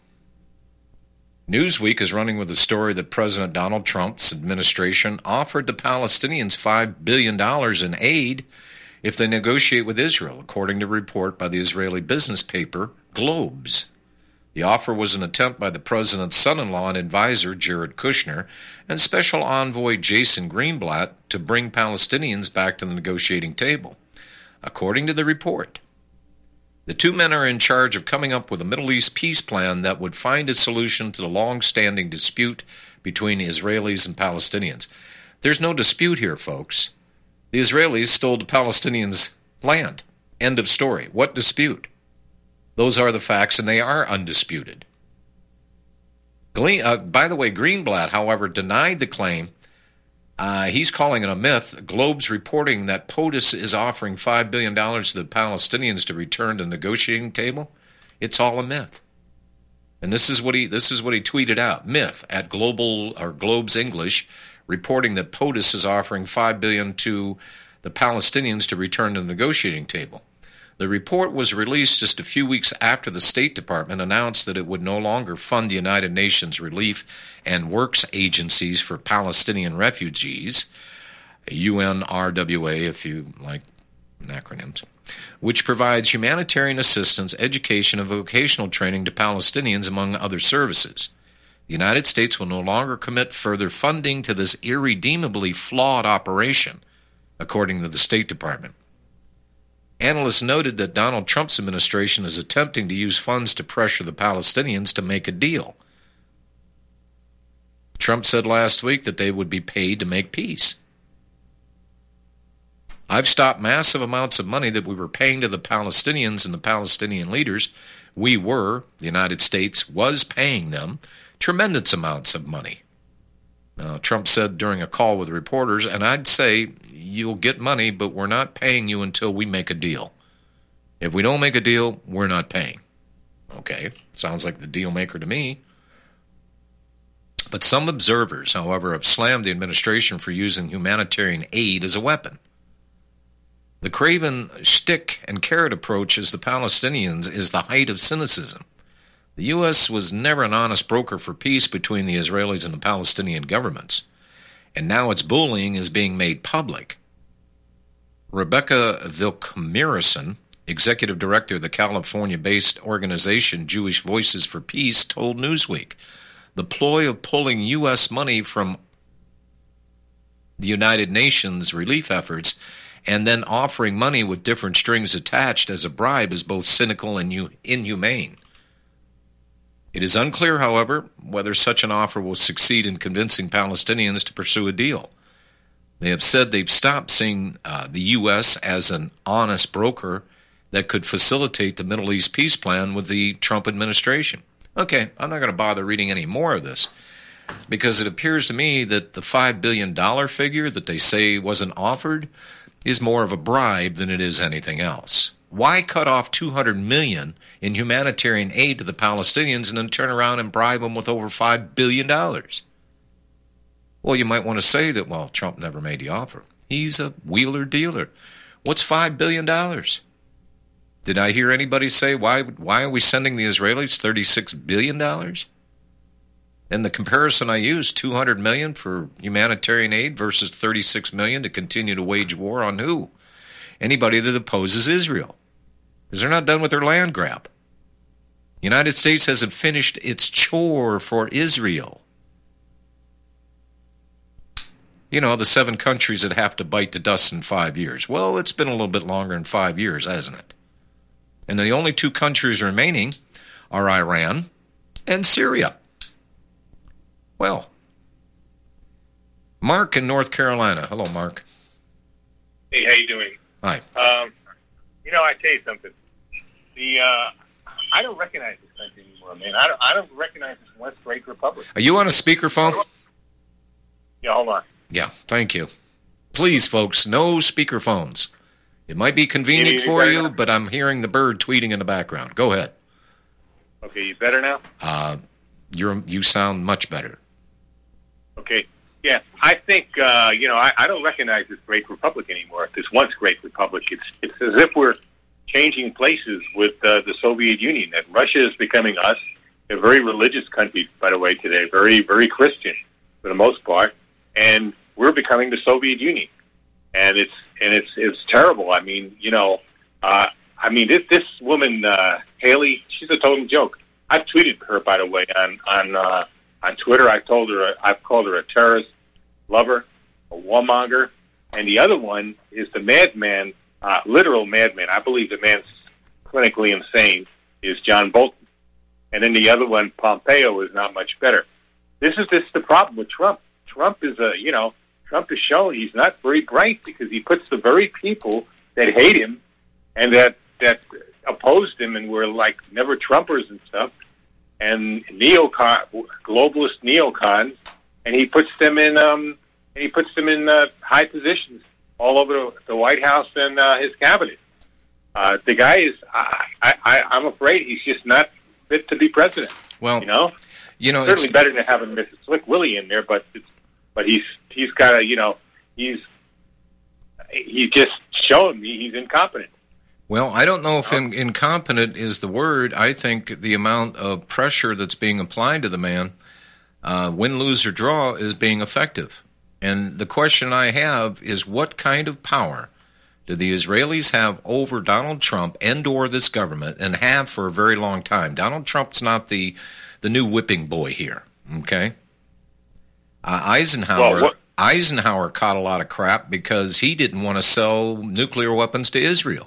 Newsweek is running with a story that President Donald Trump's administration offered the Palestinians five billion dollars in aid if they negotiate with Israel, according to a report by the Israeli business paper Globes. The offer was an attempt by the president's son-in-law and advisor, Jared Kushner, and special envoy Jason Greenblatt to bring Palestinians back to the negotiating table. According to the report, the two men are in charge of coming up with a Middle East peace plan that would find a solution to the long-standing dispute between Israelis and Palestinians. There's no dispute here, folks. The Israelis stole the Palestinians' land. End of story. What dispute? Those are the facts, and they are undisputed. Glean, uh, by the way, Greenblatt, however, denied the claim. Uh, he's calling it a myth. Globe's reporting that POTUS is offering five billion dollars to the Palestinians to return to the negotiating table. It's all a myth. And this is what he this is what he tweeted out. Myth at Global or Globe's English, reporting that POTUS is offering five billion dollars to the Palestinians to return to the negotiating table. The report was released just a few weeks after the State Department announced that it would no longer fund the United Nations relief and works agencies for Palestinian refugees, U N R W A if you like acronyms, which provides humanitarian assistance, education, and vocational training to Palestinians, among other services. The United States will no longer commit further funding to this irredeemably flawed operation, according to the State Department. Analysts noted that Donald Trump's administration is attempting to use funds to pressure the Palestinians to make a deal. Trump said last week that they would be paid to make peace. I've stopped massive amounts of money that we were paying to the Palestinians and the Palestinian leaders. We were, the United States was paying them tremendous amounts of money. Uh, Trump said during a call with reporters, and I'd say, you'll get money, but we're not paying you until we make a deal. If we don't make a deal, we're not paying. Okay, sounds like the deal maker to me. But some observers, however, have slammed the administration for using humanitarian aid as a weapon. The craven shtick and carrot approach as the Palestinians is the height of cynicism. The U S was never an honest broker for peace between the Israelis and the Palestinian governments, and now its bullying is being made public. Rebecca Vilkmirison, executive director of the California-based organization Jewish Voices for Peace, told Newsweek, the ploy of pulling U S money from the United Nations relief efforts and then offering money with different strings attached as a bribe is both cynical and inhumane. It is unclear, however, whether such an offer will succeed in convincing Palestinians to pursue a deal. They have said they've stopped seeing uh, the U S as an honest broker that could facilitate the Middle East peace plan with the Trump administration. Okay, I'm not going to bother reading any more of this, because it appears to me that the five billion dollars figure that they say wasn't offered is more of a bribe than it is anything else. Why cut off two hundred million dollars in humanitarian aid to the Palestinians and then turn around and bribe them with over five billion dollars? Well, you might want to say that, well, Trump never made the offer. He's a wheeler-dealer. What's five billion dollars? Did I hear anybody say, why, why are we sending the Israelis thirty-six billion dollars? And the comparison I used, two hundred million dollars for humanitarian aid versus thirty-six million dollars to continue to wage war on who? Anybody that opposes Israel. Because they're not done with their land grab. The United States hasn't finished its chore for Israel. You know, the seven countries that have to bite the dust in five years. Well, it's been a little bit longer than five years, hasn't it? And the only two countries remaining are Iran and Syria. Well, Mark in North Carolina. Hello, Mark. Hey, how you doing? Hi. Um, you know, I tell you something. The uh, I don't recognize this country anymore, man. I don't. I don't recognize this once great republic. Are you on a speakerphone? Yeah, hold on. Yeah, thank you. Please, folks, no speakerphones. It might be convenient You- you for better you, not. but I'm hearing the bird tweeting in the background. Go ahead. Okay, you better now? Uh, you're you sound much better. Okay. Yeah, I think, uh, you know, I, I don't recognize this great republic anymore, this once great republic. It's it's as if we're changing places with uh, the Soviet Union, that Russia is becoming us, a very religious country, by the way, today, very, very Christian for the most part, and we're becoming the Soviet Union. And it's and it's it's terrible. I mean, you know, uh, I mean, this this woman, uh, Haley, she's a total joke. I've tweeted her, by the way, on on uh, on Twitter. I told her I've called her a terrorist lover, a warmonger, and the other one is the madman, uh, literal madman. I believe the man's clinically insane is John Bolton, and then the other one, Pompeo, is not much better. This is this is the problem with Trump. Trump is a you know Trump has shown he's not very bright because he puts the very people that hate him and that that opposed him and were like never Trumpers and stuff, and neocon, globalist neocons, and he puts them in um, and he puts them in uh, high positions all over the, the White House and uh, his cabinet. Uh, the guy is, I, I, I'm afraid he's just not fit to be president. Well, you know, you know, certainly it's, better than having Missus Slick Willie in there, but it's, but he's he's got a you know he's he's just showing me he's incompetent. Well, I don't know if in, incompetent is the word. I think the amount of pressure that's being applied to the man, uh, win, lose, or draw, is being effective. And the question I have is, what kind of power do the Israelis have over Donald Trump and or this government, and have for a very long time? Donald Trump's not the, the new whipping boy here, okay? Uh, Eisenhower... Well, Eisenhower caught a lot of crap because he didn't want to sell nuclear weapons to Israel.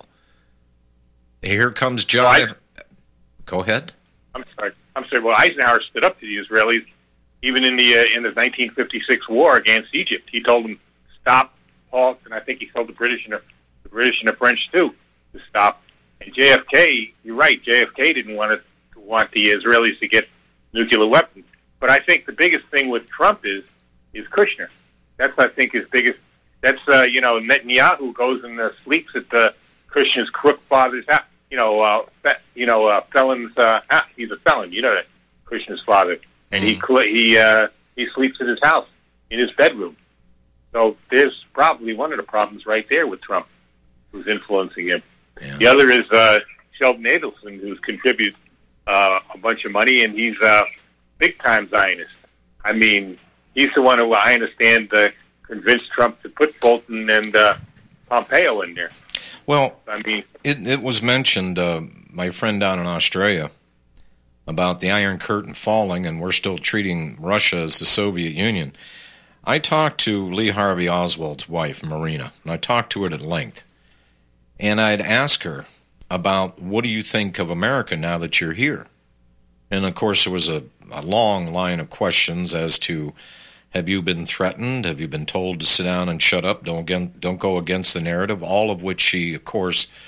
Here comes John. Well, I, Go ahead. I'm sorry. I'm sorry. Well, Eisenhower stood up to the Israelis, even in the uh, in the nineteen fifty-six war against Egypt. He told them stop, halt, and I think he told the British and the, the British and the French too to stop. And J F K, you're right. J F K didn't want to want the Israelis to get nuclear weapons. But I think the biggest thing with Trump is is Kushner. That's I think his biggest. That's uh, you know Netanyahu goes and uh, sleeps at the Kushner's crook father's house. You know, uh, fe- you know, uh, felons. Uh, ah, he's a felon. You know that Kushner's father, and he cl- he uh, he sleeps at his house in his bedroom. So there's probably one of the problems right there with Trump, who's influencing him. Yeah. The other is uh, Sheldon Adelson, who's contributed uh, a bunch of money, and he's a big time Zionist. I mean, he's the one who I understand uh, convinced Trump to put Bolton and uh, Pompeo in there. Well, I mean, it, it was mentioned, uh, my friend down in Australia, about the Iron Curtain falling, and we're still treating Russia as the Soviet Union. I talked to Lee Harvey Oswald's wife, Marina, and I talked to her at length. And I'd ask her about, what do you think of America now that you're here? And, of course, there was a, a long line of questions as to, have you been threatened? Have you been told to sit down and shut up? Don't again, don't go against the narrative. All of which she, of course,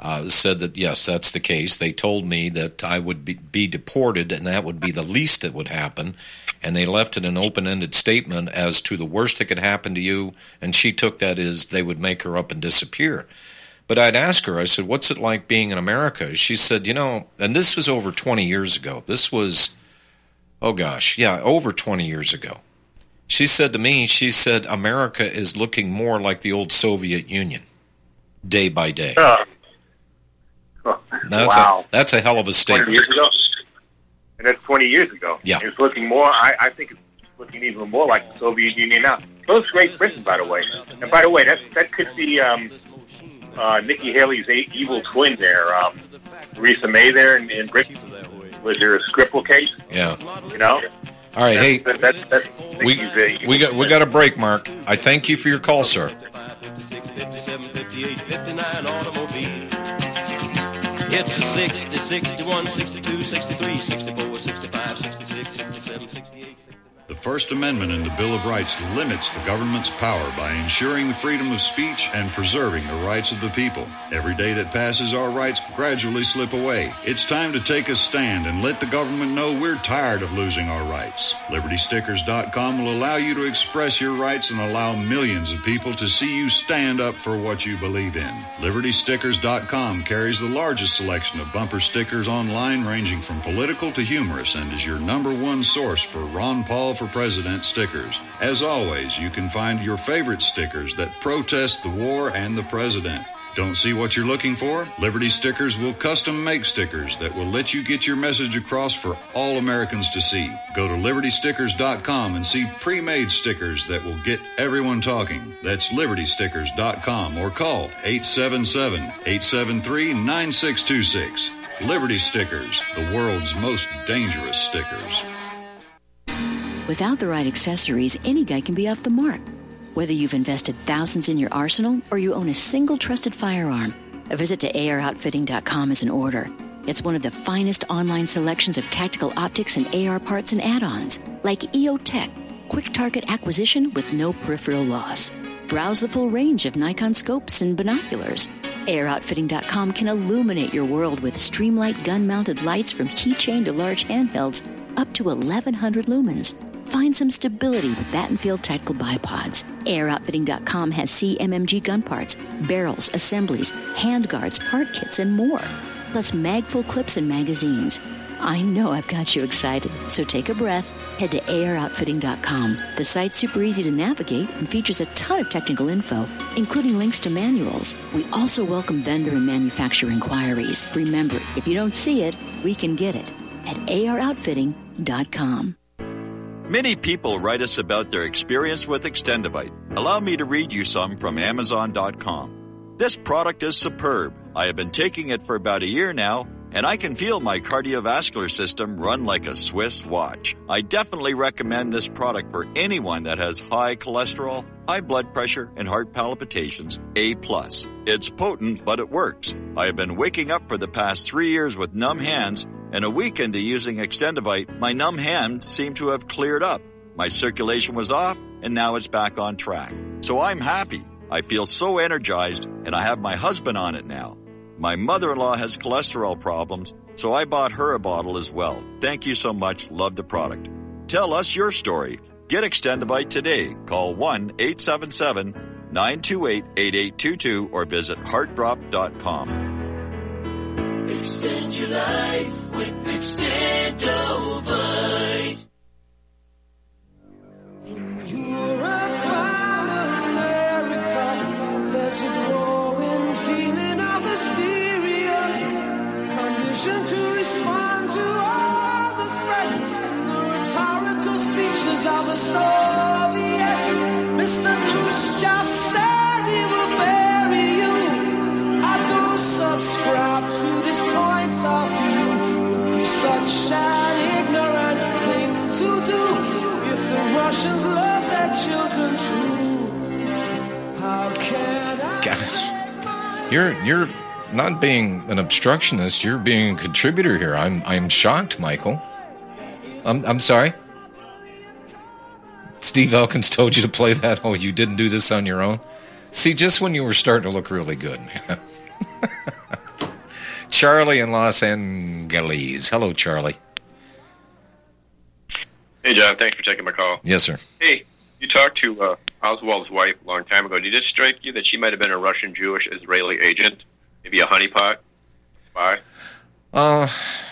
uh, said that, yes, that's the case. They told me that I would be, be deported, and that would be the least that would happen. And they left it an open-ended statement as to the worst that could happen to you, and she took that as they would make her up and disappear. But I'd ask her, I said, what's it like being in America? She said, you know, and this was over twenty years ago. This was, oh gosh, yeah, over twenty years ago. She said to me, she said, America is looking more like the old Soviet Union, day by day. Uh, that's wow. A, that's a hell of a statement. twenty years ago? And that's twenty years ago. Yeah. It's looking more, I, I think it's looking even more like the Soviet Union now. So is Great Britain, by the way. And by the way, that, that could be um, uh, Nikki Haley's a- evil twin there, um, Theresa May there in, in Britain. Was there a Skripal case? Yeah. You know? All right, that's, hey, that, that, that's, we, we got we got a break, Mark. I thank you for your call, sir. It's a sixty, sixty-one, sixty-two, sixty-three, sixty-four, sixty-five, sixty-six, sixty-seven, sixty-eight. The First Amendment in the Bill of Rights limits the government's power by ensuring the freedom of speech and preserving the rights of the people. Every day that passes, our rights gradually slip away. It's time to take a stand and let the government know we're tired of losing our rights. Liberty Stickers dot com will allow you to express your rights and allow millions of people to see you stand up for what you believe in. Liberty Stickers dot com carries the largest selection of bumper stickers online, ranging from political to humorous, and is your number one source for Ron Paul for President stickers. As always, you can find your favorite stickers that protest the war and the president. Don't see what you're looking for? Liberty Stickers will custom make stickers that will let you get your message across for all Americans to see. Go to Liberty Stickers dot com and see pre-made stickers that will get everyone talking. That's Liberty Stickers dot com or call eight seven seven, eight seven three, nine six two six. Liberty Stickers, the world's most dangerous stickers. Without the right accessories, any guy can be off the mark. Whether you've invested thousands in your arsenal or you own a single trusted firearm, a visit to A R outfitting dot com is in order. It's one of the finest online selections of tactical optics and A R parts and add-ons, like E O Tech, quick target acquisition with no peripheral loss. Browse the full range of Nikon scopes and binoculars. A R outfitting dot com can illuminate your world with Streamlight gun-mounted lights from keychain to large handhelds up to eleven hundred lumens. Find some stability with Battenfield Tactical Bipods. A R outfitting dot com has C M M G gun parts, barrels, assemblies, handguards, part kits, and more. Plus mag-full clips and magazines. I know I've got you excited, so take a breath. Head to A R outfitting dot com. The site's super easy to navigate and features a ton of technical info, including links to manuals. We also welcome vendor and manufacturer inquiries. Remember, if you don't see it, we can get it at A R outfitting dot com. Many people write us about their experience with Extendivite. Allow me to read you some from Amazon dot com. This product is superb. I have been taking it for about a year now, and I can feel my cardiovascular system run like a Swiss watch. I definitely recommend this product for anyone that has high cholesterol, high blood pressure, and heart palpitations, A plus. It's potent, but it works. I have been waking up for the past three years with numb hands, and a week into using Extendivite, my numb hands seem to have cleared up. My circulation was off, and now it's back on track. So I'm happy. I feel so energized, and I have my husband on it now. My mother-in-law has cholesterol problems, so I bought her a bottle as well. Thank you so much. Love the product. Tell us your story. Get Extendivite today. Call one eight seven seven, nine two eight, eight eight two two or visit heart drop dot com. Extend your life with Extendovite. In Europe, America, there's a growing feeling of hysteria, conditioned to respond to all the threats and the rhetorical speeches of the Soviets. Mister Khrushchev said he will bury you. I don't subscribe to this point of view. It would be such an ignorant thing to do if the Russians love their children too. How can I Gosh. You're you're not being an obstructionist. You're being a contributor here. I'm I'm shocked, Michael. I'm I'm sorry. Steve Elkins told you to play that. Oh, you didn't do this on your own. See, just when you were starting to look really good, man. Charlie in Los Angeles. Hello, Charlie. Hey, John. Thanks for taking my call. Yes, sir. Hey, you talked to uh, Oswald's wife a long time ago. Did it strike you that she might have been a Russian Jewish Israeli agent? Maybe a honeypot spy? Uh,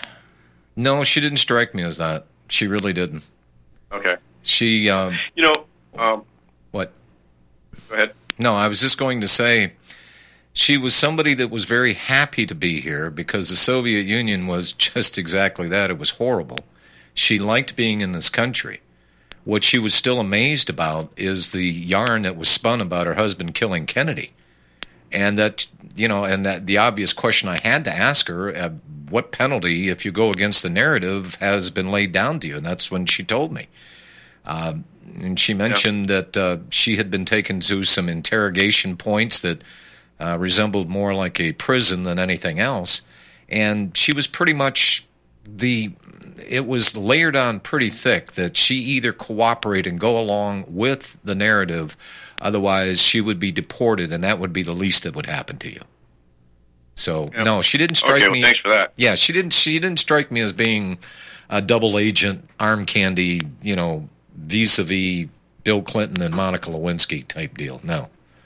no, she didn't strike me as that. She really didn't. Okay. She, um... You know, um... What? Go ahead. No, I was just going to say, she was somebody that was very happy to be here because the Soviet Union was just exactly that. It was horrible. She liked being in this country. What she was still amazed about is the yarn that was spun about her husband killing Kennedy. And that, you know, and that the obvious question I had to ask her, uh, what penalty, if you go against the narrative, has been laid down to you? And that's when she told me. Um, and she mentioned yeah. that uh, she had been taken to some interrogation points that uh, resembled more like a prison than anything else. And she was pretty much the... It was layered on pretty thick that she either cooperate and go along with the narrative, otherwise she would be deported, and that would be the least that would happen to you. So yep. no, she didn't strike okay, well, me. Thanks for that. Yeah, she didn't. She didn't strike me as being a double agent, arm candy, you know, vis-a-vis Bill Clinton and Monica Lewinsky type deal. No.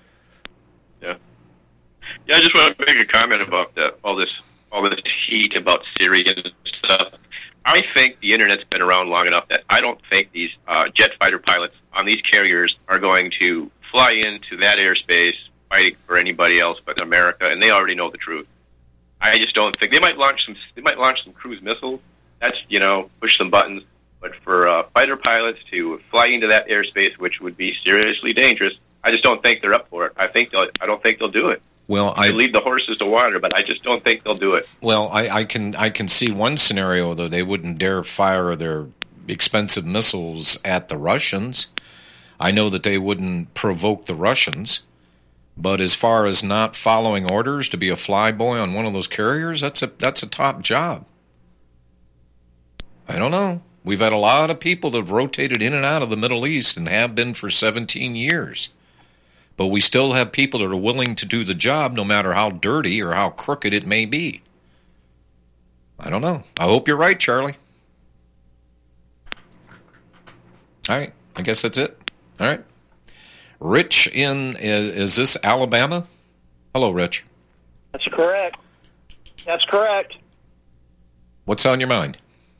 Yeah. Yeah, I just want to make a comment about that. All this, all this heat about Syria and stuff. I think the Internet's been around long enough that I don't think these uh, jet fighter pilots on these carriers are going to fly into that airspace fighting for anybody else but America, and they already know the truth. I just don't think they might launch some. They might launch some cruise missiles. That's, you know, push some buttons. But for uh, fighter pilots to fly into that airspace, which would be seriously dangerous, I just don't think they're up for it. I think they'll. I don't think they'll do it. Well, I they lead the horses to water, but I just don't think they'll do it. Well, I, I can I can see one scenario, though. They wouldn't dare fire their expensive missiles at the Russians. I know that they wouldn't provoke the Russians. But as far as not following orders to be a flyboy on one of those carriers, that's a that's a top job. I don't know. We've had a lot of people that have rotated in and out of the Middle East and have been for seventeen years. But we still have people that are willing to do the job no matter how dirty or how crooked it may be. I don't know. I hope you're right, Charlie. All right. I guess that's it. All right. Rich in, is, is this Alabama? Hello, Rich. That's correct. That's correct. What's on your mind?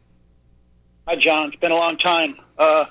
Hi, John. It's been a long time. Uh,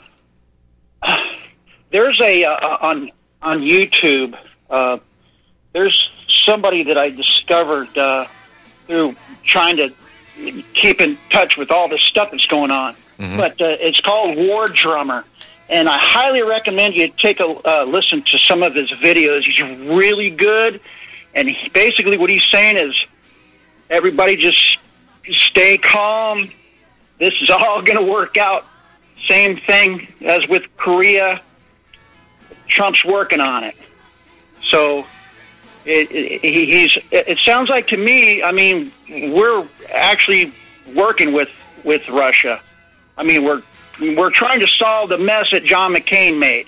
there's a, uh, on... On YouTube, uh, there's somebody that I discovered uh, through trying to keep in touch with all this stuff that's going on. Mm-hmm. But uh, it's called War Drummer, and I highly recommend you take a uh, listen to some of his videos. He's really good, and he, basically what he's saying is, everybody just stay calm. This is all going to work out. Same thing as with Korea. Trump's working on it. So it, it, he's. It sounds like to me, I mean, we're actually working with, with Russia. I mean, we're we're trying to solve the mess that John McCain made.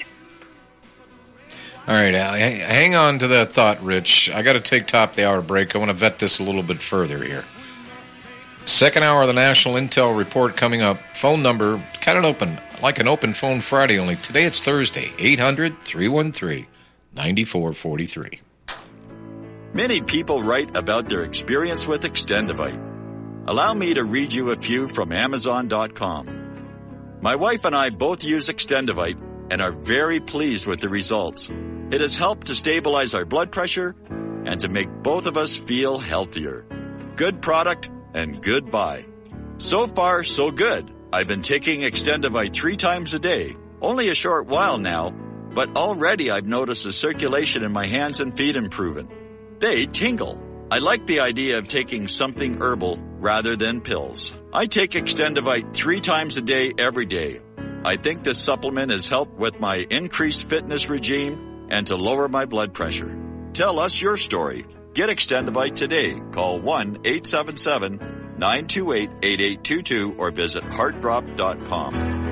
All right, Al, hang on to that thought, Rich. I got to take top of the hour break. I want to vet this a little bit further here. Second hour of the National Intel Report coming up. Phone number, kind of open, like an open phone Friday, only today it's Thursday, eight hundred, three one three, nine four four three. Many people write about their experience with Extendivite. Allow me to read you a few from Amazon dot com. My wife and I both use Extendivite and are very pleased with the results. It has helped to stabilize our blood pressure and to make both of us feel healthier. Good product and good buy. So far, so good. I've been taking Extendivite three times a day, only a short while now, but already I've noticed the circulation in my hands and feet improving. They tingle. I like the idea of taking something herbal rather than pills. I take Extendivite three times a day, every day. I think this supplement has helped with my increased fitness regime and to lower my blood pressure. Tell us your story. Get Extendivite today. Call one eight seven seven, nine two eight, eight eight two two or visit heart drop dot com.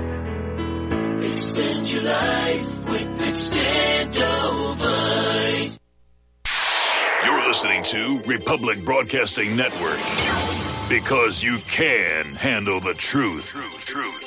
Extend your life with Extendivite. You're listening to Republic Broadcasting Network. Because you can handle the truth. Truth, truth.